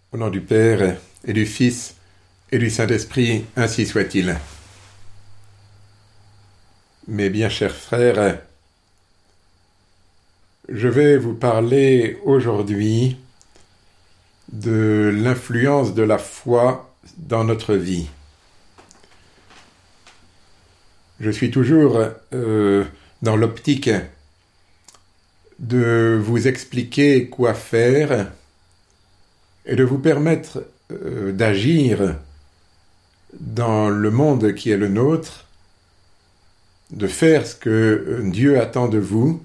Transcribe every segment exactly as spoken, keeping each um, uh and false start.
Au nom du Père et du Fils et du Saint-Esprit, ainsi soit-il. Mes bien chers frères, je vais vous parler aujourd'hui de l'influence de la foi dans notre vie. Je suis toujours euh, dans l'optique de vous expliquer quoi faire et de vous permettre euh, d'agir dans le monde qui est le nôtre, de faire ce que Dieu attend de vous.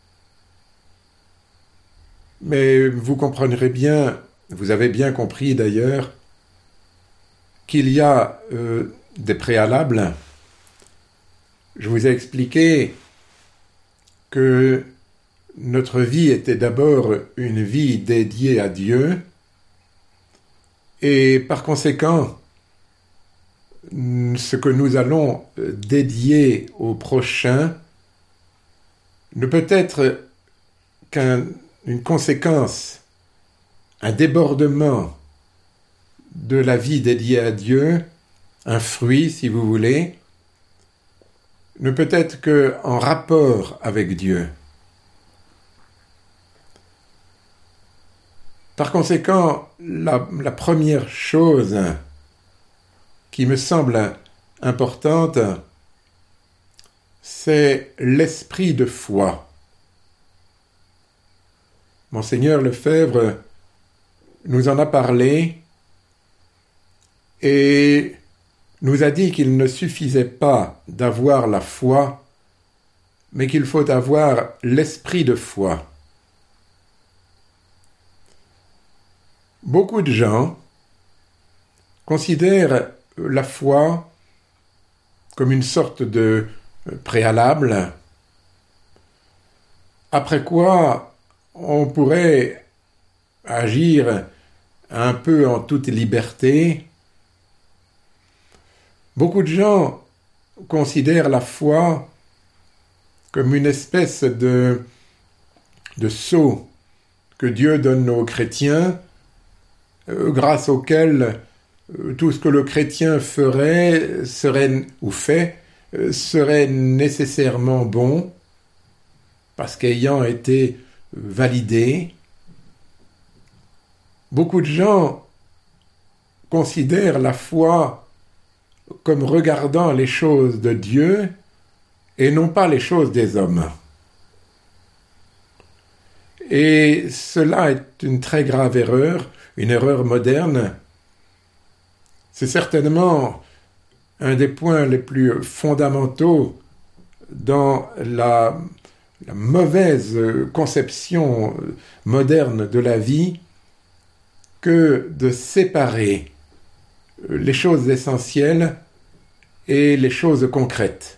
Mais vous comprendrez bien, vous avez bien compris d'ailleurs, qu'il y a euh, des préalables. Je vous ai expliqué que notre vie était d'abord une vie dédiée à Dieu, et par conséquent, ce que nous allons dédier au prochain ne peut être qu'une conséquence, un débordement de la vie dédiée à Dieu, un fruit si vous voulez, ne peut être qu'en rapport avec Dieu. Par conséquent, la, la première chose qui me semble importante, c'est l'esprit de foi. Monseigneur Lefebvre nous en a parlé et nous a dit qu'il ne suffisait pas d'avoir la foi, mais qu'il faut avoir l'esprit de foi. Beaucoup de gens considèrent la foi comme une sorte de préalable, après quoi on pourrait agir un peu en toute liberté. Beaucoup de gens considèrent la foi comme une espèce de, de sceau que Dieu donne aux chrétiens, euh, grâce auquel euh, tout ce que le chrétien ferait, serait, ou fait, euh, serait nécessairement bon, parce qu'ayant été validé. Beaucoup de gens considèrent la foi comme regardant les choses de Dieu et non pas les choses des hommes. Et cela est une très grave erreur, une erreur moderne. C'est certainement un des points les plus fondamentaux dans la, la mauvaise conception moderne de la vie que de séparer les choses essentielles et les choses concrètes.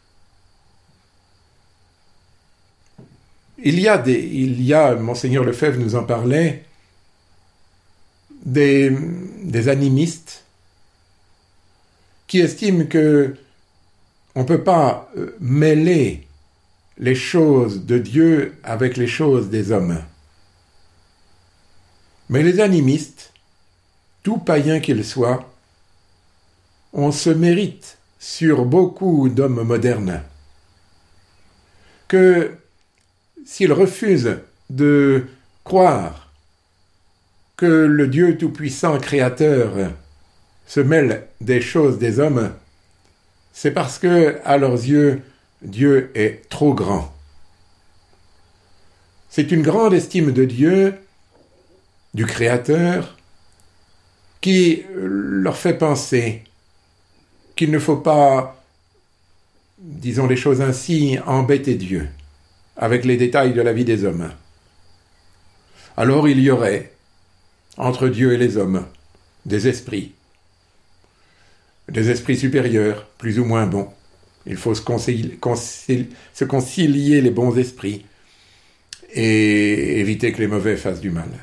Il y a des, il y a, Monseigneur Lefebvre nous en parlait, des, des animistes qui estiment que on ne peut pas mêler les choses de Dieu avec les choses des hommes. Mais les animistes, tout païens qu'ils soient, on se mérite sur beaucoup d'hommes modernes que s'ils refusent de croire que le Dieu tout-puissant créateur se mêle des choses des hommes, c'est parce que, à leurs yeux, Dieu est trop grand. C'est une grande estime de Dieu, du Créateur, qui leur fait penser qu'il ne faut pas, disons les choses ainsi, embêter Dieu avec les détails de la vie des hommes. Alors il y aurait, entre Dieu et les hommes, des esprits, des esprits supérieurs, plus ou moins bons. Il faut se concilier, concilier, se concilier les bons esprits et éviter que les mauvais fassent du mal.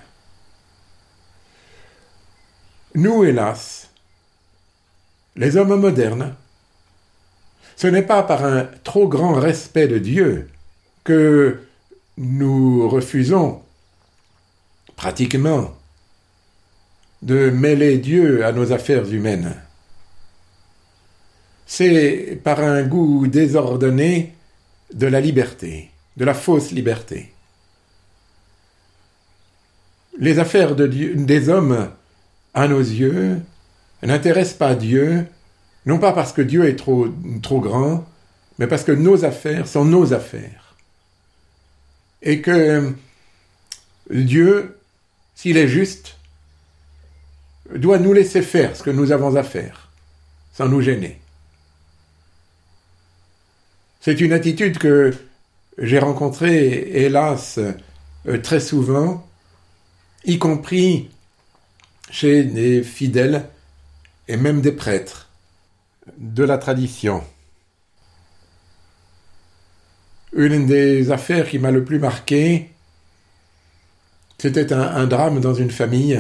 Nous, hélas, les hommes modernes, ce n'est pas par un trop grand respect de Dieu que nous refusons pratiquement de mêler Dieu à nos affaires humaines. C'est par un goût désordonné de la liberté, de la fausse liberté. Les affaires de Dieu, des hommes, à nos yeux, n'intéressent pas Dieu, non pas parce que Dieu est trop, trop grand, mais parce que nos affaires sont nos affaires. Et que Dieu, s'il est juste, doit nous laisser faire ce que nous avons à faire, sans nous gêner. C'est une attitude que j'ai rencontrée, hélas, très souvent, y compris chez des fidèles et même des prêtres de la tradition. Une des affaires qui m'a le plus marqué, c'était un, un drame dans une famille.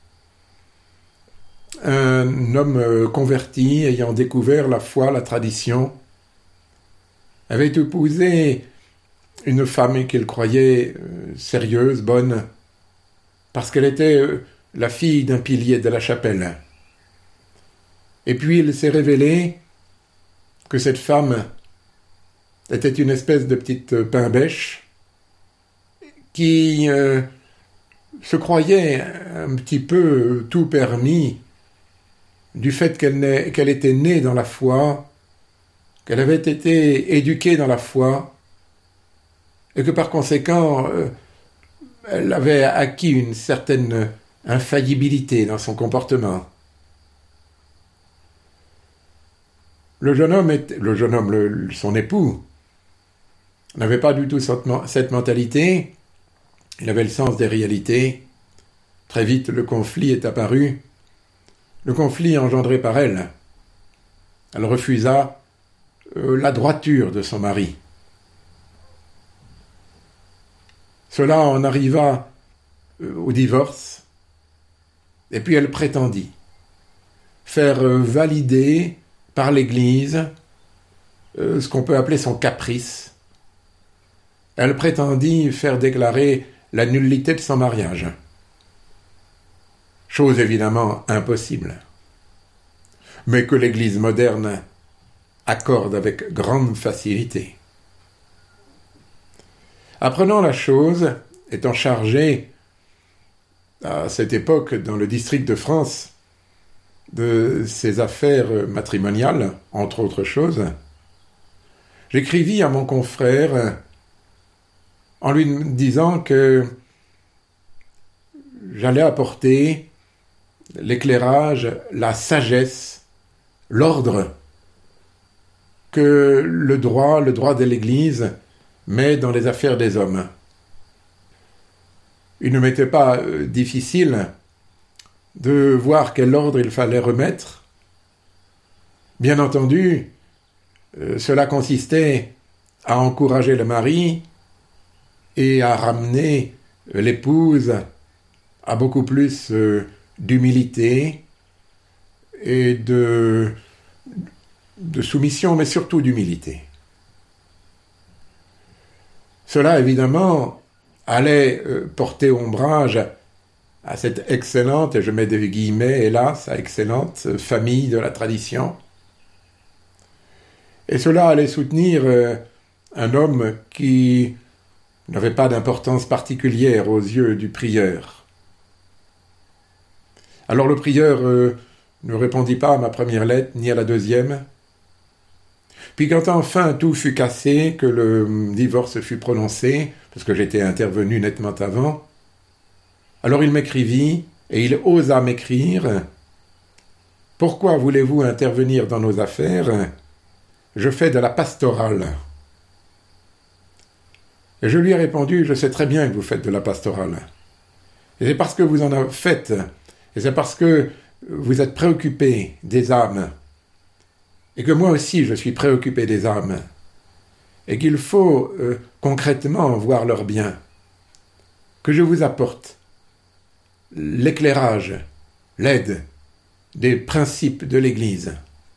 Un homme converti, ayant découvert la foi, la tradition, avait épousé une femme qu'il croyait sérieuse, bonne, parce qu'elle était la fille d'un pilier de la chapelle. Et puis il s'est révélé que cette femme était une espèce de petite pain-bêche qui euh, se croyait un petit peu tout permis du fait qu'elle, qu'elle était née dans la foi, qu'elle avait été éduquée dans la foi, et que par conséquent, euh, elle avait acquis une certaine infaillibilité dans son comportement. Le jeune homme, était, le jeune homme, le, son époux, n'avait pas du tout cette mentalité. Il avait le sens des réalités. Très vite, le conflit est apparu. Le conflit engendré par elle. Elle refusa euh, la droiture de son mari. Cela en arriva euh, au divorce. Et puis elle prétendit faire euh, valider par l'Église euh, ce qu'on peut appeler son caprice. Elle prétendit faire déclarer la nullité de son mariage. Chose évidemment impossible, mais que l'Église moderne accorde avec grande facilité. Apprenant la chose, étant chargé à cette époque dans le district de France de ses affaires matrimoniales, entre autres choses, j'écrivis à mon confrère en lui disant que j'allais apporter l'éclairage, la sagesse, l'ordre que le droit, le droit de l'Église met dans les affaires des hommes. Il ne m'était pas euh, difficile de voir quel ordre il fallait remettre. Bien entendu, euh, cela consistait à encourager le mari et à ramener l'épouse à beaucoup plus euh, d'humilité et de, de soumission, mais surtout d'humilité. Cela, évidemment, allait euh, porter ombrage à cette excellente, et je mets des guillemets, hélas, à excellente famille de la tradition. Et cela allait soutenir euh, un homme qui n'avait pas d'importance particulière aux yeux du prieur. Alors le prieur euh, ne répondit pas à ma première lettre, ni à la deuxième. Puis quand enfin tout fut cassé, que le divorce fut prononcé, parce que j'étais intervenu nettement avant, alors il m'écrivit, et il osa m'écrire « Pourquoi voulez-vous intervenir dans nos affaires ? Je fais de la pastorale. » Et je lui ai répondu « Je sais très bien que vous faites de la pastorale. Et c'est parce que vous en faites, et c'est parce que vous êtes préoccupé des âmes, et que moi aussi je suis préoccupé des âmes, et qu'il faut euh, concrètement voir leur bien, que je vous apporte l'éclairage, l'aide des principes de l'Église.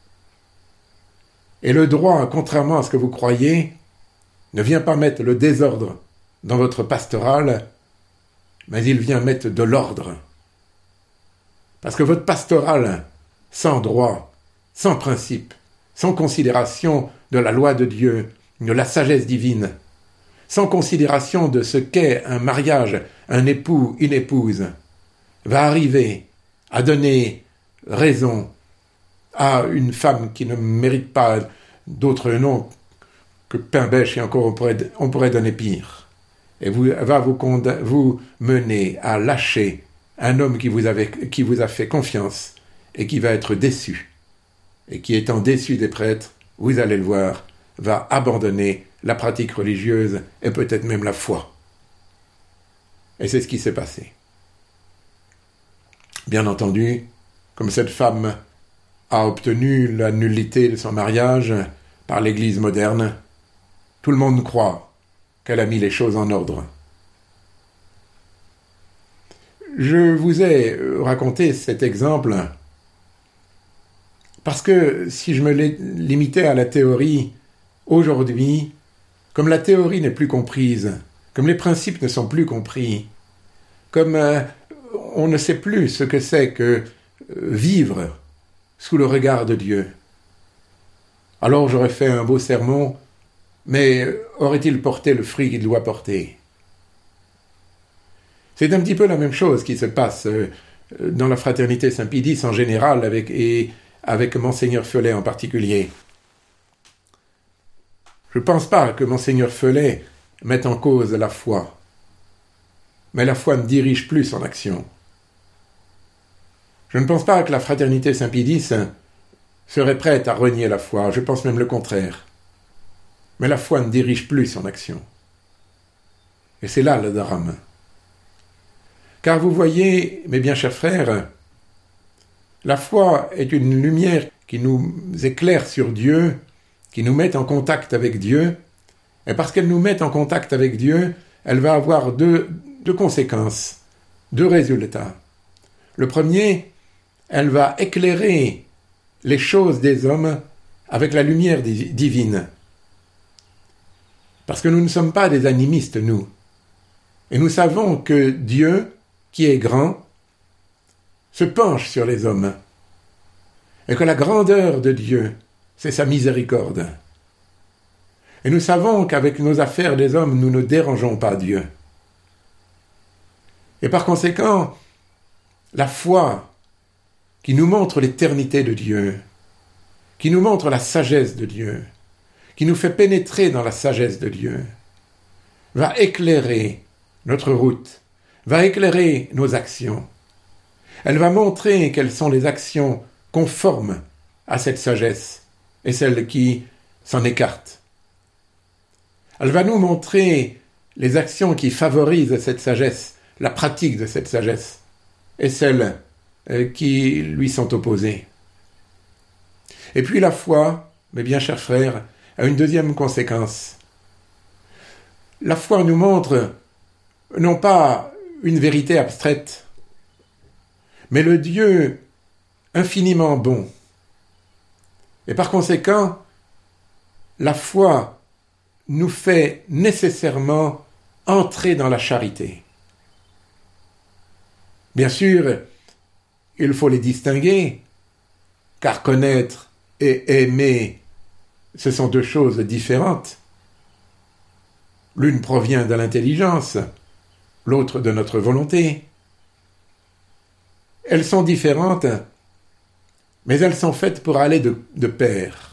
Et le droit, contrairement à ce que vous croyez, ne vient pas mettre le désordre dans votre pastorale, mais il vient mettre de l'ordre. Parce que votre pastorale, sans droit, sans principe, sans considération de la loi de Dieu, de la sagesse divine, sans considération de ce qu'est un mariage, un époux, une épouse, va arriver à donner raison à une femme qui ne mérite pas d'autre nom que pain bêche, et encore on pourrait, on pourrait donner pire, et vous, va vous, vous mener à lâcher un homme qui vous, avait, qui vous a fait confiance et qui va être déçu, et qui étant déçu des prêtres, vous allez le voir, va abandonner la pratique religieuse et peut-être même la foi. Et c'est ce qui s'est passé. Bien entendu, comme cette femme a obtenu la nullité de son mariage par l'Église moderne, tout le monde croit qu'elle a mis les choses en ordre. Je vous ai raconté cet exemple parce que si je me limitais à la théorie, aujourd'hui, comme la théorie n'est plus comprise, comme les principes ne sont plus compris, comme euh, on ne sait plus ce que c'est que euh, vivre sous le regard de Dieu, alors j'aurais fait un beau sermon, mais aurait-il porté le fruit qu'il doit porter ? C'est un petit peu la même chose qui se passe euh, dans la fraternité Saint-Pédis en général avec, et avec Monseigneur Felet en particulier. Je ne pense pas que Monseigneur Felet mette en cause la foi, mais la foi ne dirige plus son action. Je ne pense pas que la fraternité Saint-Pédis serait prête à renier la foi, je pense même le contraire. Mais la foi ne dirige plus son action. Et c'est là le drame. Car vous voyez, mes bien chers frères, la foi est une lumière qui nous éclaire sur Dieu, qui nous met en contact avec Dieu, et parce qu'elle nous met en contact avec Dieu, elle va avoir deux, deux conséquences, deux résultats. Le premier, elle va éclairer les choses des hommes avec la lumière divine. Parce que nous ne sommes pas des animistes, nous. Et nous savons que Dieu, qui est grand, se penche sur les hommes. Et que la grandeur de Dieu, c'est sa miséricorde. Et nous savons qu'avec nos affaires des hommes, nous ne dérangeons pas Dieu. Et par conséquent, la foi qui nous montre l'éternité de Dieu, qui nous montre la sagesse de Dieu, qui nous fait pénétrer dans la sagesse de Dieu, va éclairer notre route, va éclairer nos actions. Elle va montrer quelles sont les actions conformes à cette sagesse et celles qui s'en écartent. Elle va nous montrer les actions qui favorisent cette sagesse, la pratique de cette sagesse, et celles qui lui sont opposées. Et puis la foi, mes bien chers frères, a une deuxième conséquence. La foi nous montre non pas une vérité abstraite, mais le Dieu infiniment bon. Et par conséquent, la foi nous fait nécessairement entrer dans la charité. Bien sûr, il faut les distinguer, car connaître et aimer, ce sont deux choses différentes. L'une provient de l'intelligence, l'autre de notre volonté. Elles sont différentes, mais elles sont faites pour aller de, de pair.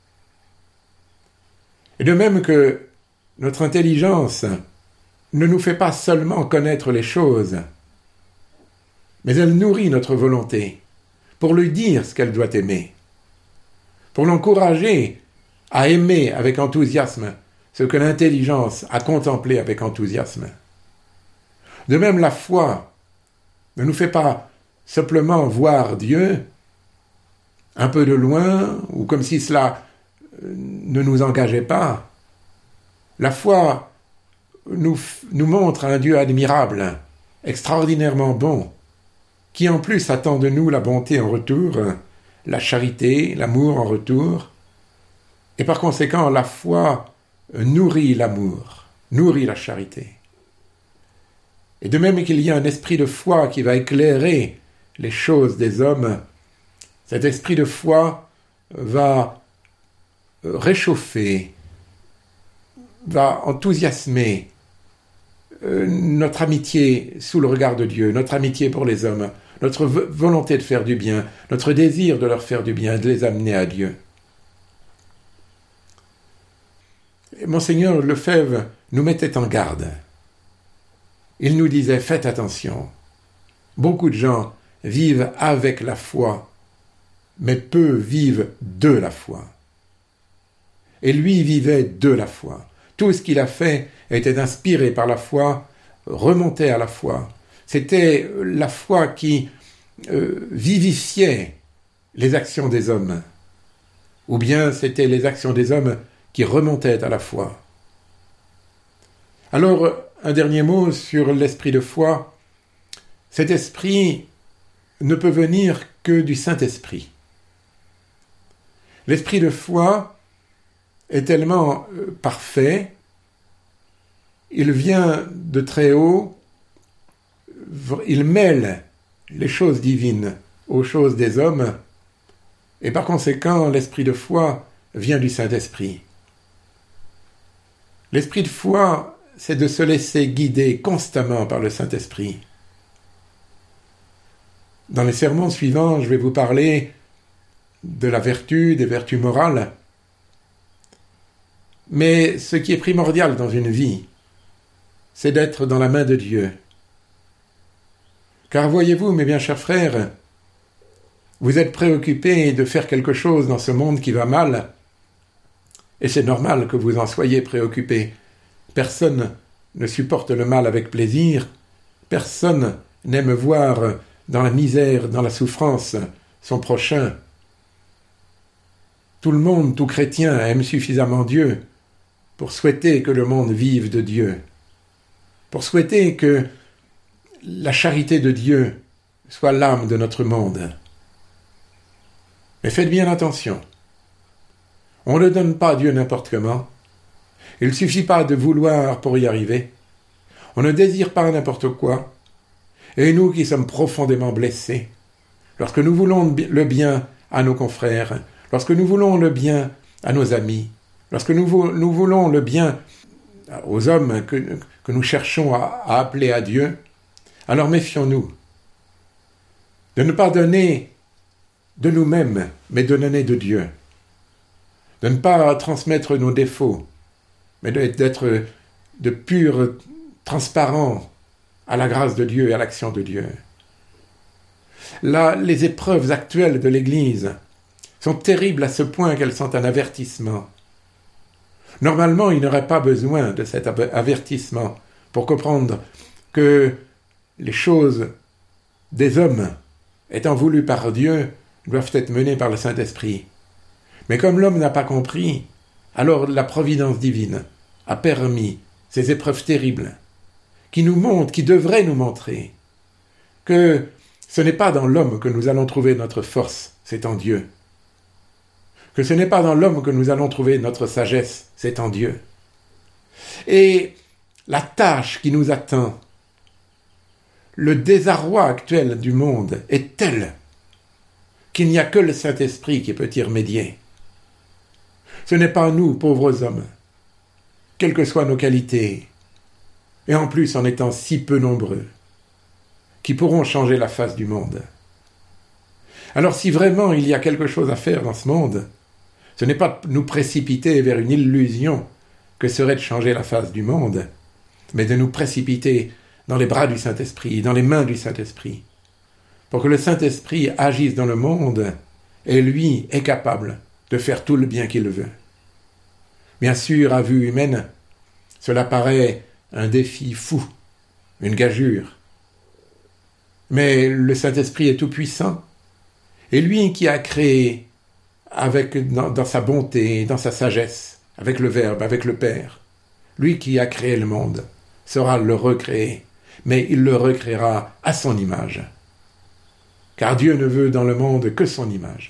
Et de même que notre intelligence ne nous fait pas seulement connaître les choses, mais elle nourrit notre volonté pour lui dire ce qu'elle doit aimer, pour l'encourager à aimer avec enthousiasme ce que l'intelligence a contemplé avec enthousiasme. De même, la foi ne nous fait pas simplement voir Dieu un peu de loin, ou comme si cela ne nous engageait pas. La foi nous, nous montre un Dieu admirable, extraordinairement bon, qui en plus attend de nous la bonté en retour, la charité, l'amour en retour, et par conséquent la foi nourrit l'amour, nourrit la charité. Et de même qu'il y a un esprit de foi qui va éclairer les choses des hommes, cet esprit de foi va réchauffer, va enthousiasmer euh, notre amitié sous le regard de Dieu, notre amitié pour les hommes, notre v- volonté de faire du bien, notre désir de leur faire du bien, de les amener à Dieu. Et Monseigneur Lefebvre nous mettait en garde. Il nous disait, faites attention. Beaucoup de gens vivent avec la foi, mais peu vivent de la foi. Et lui vivait de la foi. Tout ce qu'il a fait était inspiré par la foi, remontait à la foi. C'était la foi qui euh, vivifiait les actions des hommes. Ou bien c'était les actions des hommes qui remontaient à la foi. Alors, un dernier mot sur l'esprit de foi. Cet esprit ne peut venir que du Saint-Esprit. L'esprit de foi est tellement euh, parfait, il vient de très haut, il mêle les choses divines aux choses des hommes, et par conséquent, l'esprit de foi vient du Saint-Esprit. L'esprit de foi, c'est de se laisser guider constamment par le Saint-Esprit. Dans les sermons suivants, je vais vous parler de la vertu, des vertus morales. Mais ce qui est primordial dans une vie, c'est d'être dans la main de Dieu. Car voyez-vous, mes bien chers frères, vous êtes préoccupés de faire quelque chose dans ce monde qui va mal, et c'est normal que vous en soyez préoccupés. Personne ne supporte le mal avec plaisir, personne n'aime voir dans la misère, dans la souffrance, son prochain. Tout le monde, tout chrétien, aime suffisamment Dieu pour souhaiter que le monde vive de Dieu, pour souhaiter que la charité de Dieu soit l'âme de notre monde. Mais faites bien attention. On ne donne pas à Dieu n'importe comment. Il ne suffit pas de vouloir pour y arriver. On ne désire pas n'importe quoi. Et nous qui sommes profondément blessés, lorsque nous voulons le bien à nos confrères, lorsque nous voulons le bien à nos amis, lorsque nous, nous voulons le bien aux hommes que, que nous cherchons à, à appeler à Dieu, alors méfions-nous de ne pas donner de nous-mêmes, mais de donner de Dieu, de ne pas transmettre nos défauts, mais d'être de purs transparents à la grâce de Dieu et à l'action de Dieu. Là, les épreuves actuelles de l'Église sont terribles à ce point qu'elles sont un avertissement. Normalement, il n'y aurait pas besoin de cet avertissement pour comprendre que les choses des hommes, étant voulues par Dieu, doivent être menées par le Saint-Esprit. Mais comme l'homme n'a pas compris, alors la providence divine a permis ces épreuves terribles qui nous montrent, qui devraient nous montrer que ce n'est pas dans l'homme que nous allons trouver notre force, c'est en Dieu. Que ce n'est pas dans l'homme que nous allons trouver notre sagesse, c'est en Dieu. Et la tâche qui nous attend, le désarroi actuel du monde est tel qu'il n'y a que le Saint-Esprit qui peut y remédier. Ce n'est pas nous, pauvres hommes, quelles que soient nos qualités, et en plus en étant si peu nombreux, qui pourront changer la face du monde. Alors si vraiment il y a quelque chose à faire dans ce monde, ce n'est pas de nous précipiter vers une illusion que serait de changer la face du monde, mais de nous précipiter dans les bras du Saint-Esprit, dans les mains du Saint-Esprit, pour que le Saint-Esprit agisse dans le monde, et lui est capable de faire tout le bien qu'il veut. Bien sûr, à vue humaine, cela paraît un défi fou, une gageure. Mais le Saint-Esprit est tout-puissant, et lui qui a créé avec, dans, dans sa bonté, dans sa sagesse, avec le Verbe, avec le Père, lui qui a créé le monde, saura le recréer, mais il le recréera à son image. Car Dieu ne veut dans le monde que son image.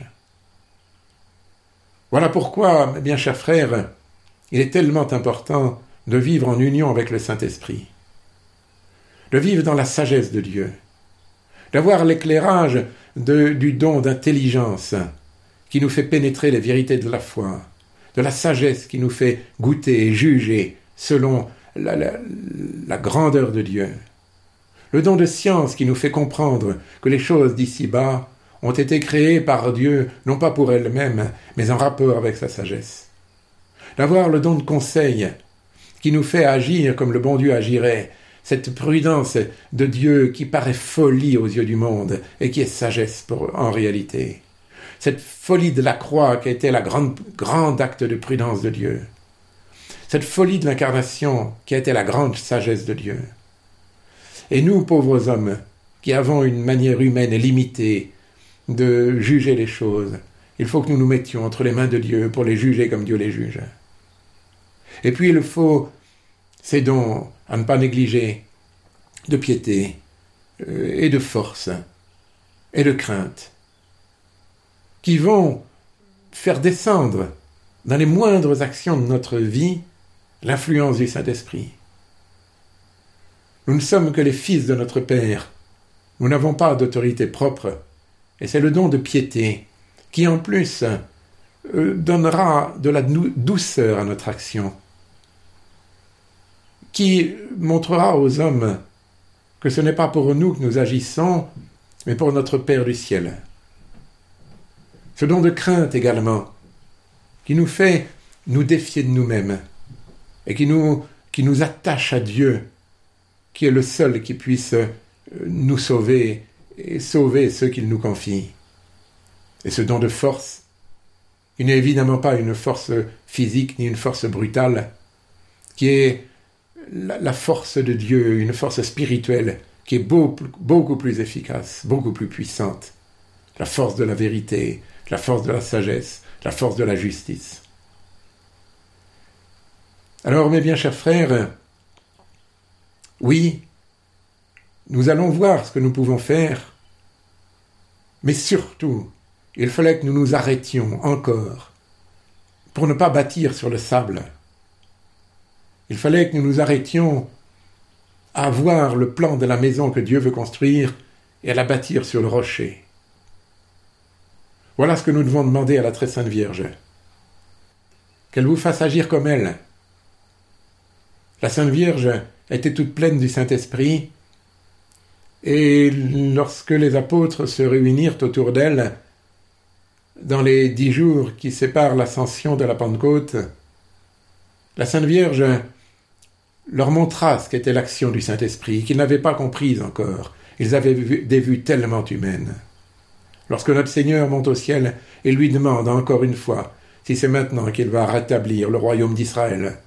Voilà pourquoi, mes bien chers frères, il est tellement important de vivre en union avec le Saint-Esprit, de vivre dans la sagesse de Dieu, d'avoir l'éclairage de, du don d'intelligence qui nous fait pénétrer les vérités de la foi, de la sagesse qui nous fait goûter et juger selon la, la, la grandeur de Dieu, le don de science qui nous fait comprendre que les choses d'ici-bas ont été créées par Dieu, non pas pour elles-mêmes, mais en rapport avec sa sagesse, d'avoir le don de conseil qui nous fait agir comme le bon Dieu agirait, cette prudence de Dieu qui paraît folie aux yeux du monde et qui est sagesse pour, en réalité. Cette folie de la croix qui a été la grande, grand acte de prudence de Dieu. Cette folie de l'incarnation qui a été la grande sagesse de Dieu. Et nous, pauvres hommes, qui avons une manière humaine et limitée de juger les choses, il faut que nous nous mettions entre les mains de Dieu pour les juger comme Dieu les juge. Et puis il faut ces dons à ne pas négliger de piété euh, et de force et de crainte qui vont faire descendre dans les moindres actions de notre vie l'influence du Saint-Esprit. Nous ne sommes que les fils de notre Père. Nous n'avons pas d'autorité propre. Et c'est le don de piété qui, en plus, euh, donnera de la douceur à notre action, qui montrera aux hommes que ce n'est pas pour nous que nous agissons, mais pour notre Père du ciel. Ce don de crainte également, qui nous fait nous défier de nous-mêmes et qui nous, qui nous attache à Dieu, qui est le seul qui puisse nous sauver et sauver ceux qu'il nous confie. Et ce don de force, qui n'est évidemment pas une force physique ni une force brutale, qui est la, la force de Dieu, une force spirituelle, qui est beau, beaucoup plus efficace, beaucoup plus puissante. La force de la vérité, la force de la sagesse, la force de la justice. Alors, mes bien chers frères, oui, nous allons voir ce que nous pouvons faire, mais surtout, il fallait que nous nous arrêtions encore pour ne pas bâtir sur le sable. Il fallait que nous nous arrêtions à voir le plan de la maison que Dieu veut construire et à la bâtir sur le rocher. Voilà ce que nous devons demander à la très sainte Vierge. Qu'elle vous fasse agir comme elle. La Sainte Vierge était toute pleine du Saint-Esprit, et lorsque les apôtres se réunirent autour d'elle, dans les dix jours qui séparent l'ascension de la Pentecôte, la Sainte Vierge leur montra ce qu'était l'action du Saint-Esprit, qu'ils n'avaient pas comprise encore. Ils avaient vu des vues tellement humaines. Lorsque notre Seigneur monte au ciel et lui demande encore une fois si c'est maintenant qu'il va rétablir le royaume d'Israël,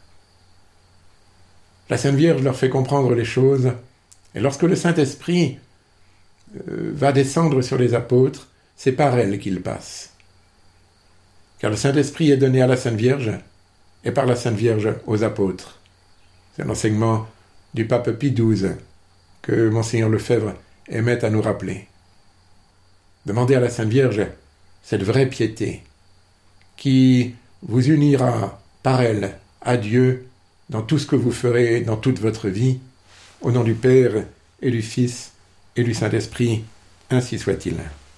la Sainte Vierge leur fait comprendre les choses, et lorsque le Saint-Esprit euh, va descendre sur les apôtres, c'est par elle qu'il passe. Car le Saint-Esprit est donné à la Sainte Vierge, et par la Sainte Vierge aux apôtres. C'est l'enseignement du pape Pie douze que Monseigneur Lefebvre aimait à nous rappeler. Demandez à la Sainte Vierge cette vraie piété qui vous unira par elle à Dieu dans tout ce que vous ferez dans toute votre vie, au nom du Père et du Fils et du Saint-Esprit, ainsi soit-il.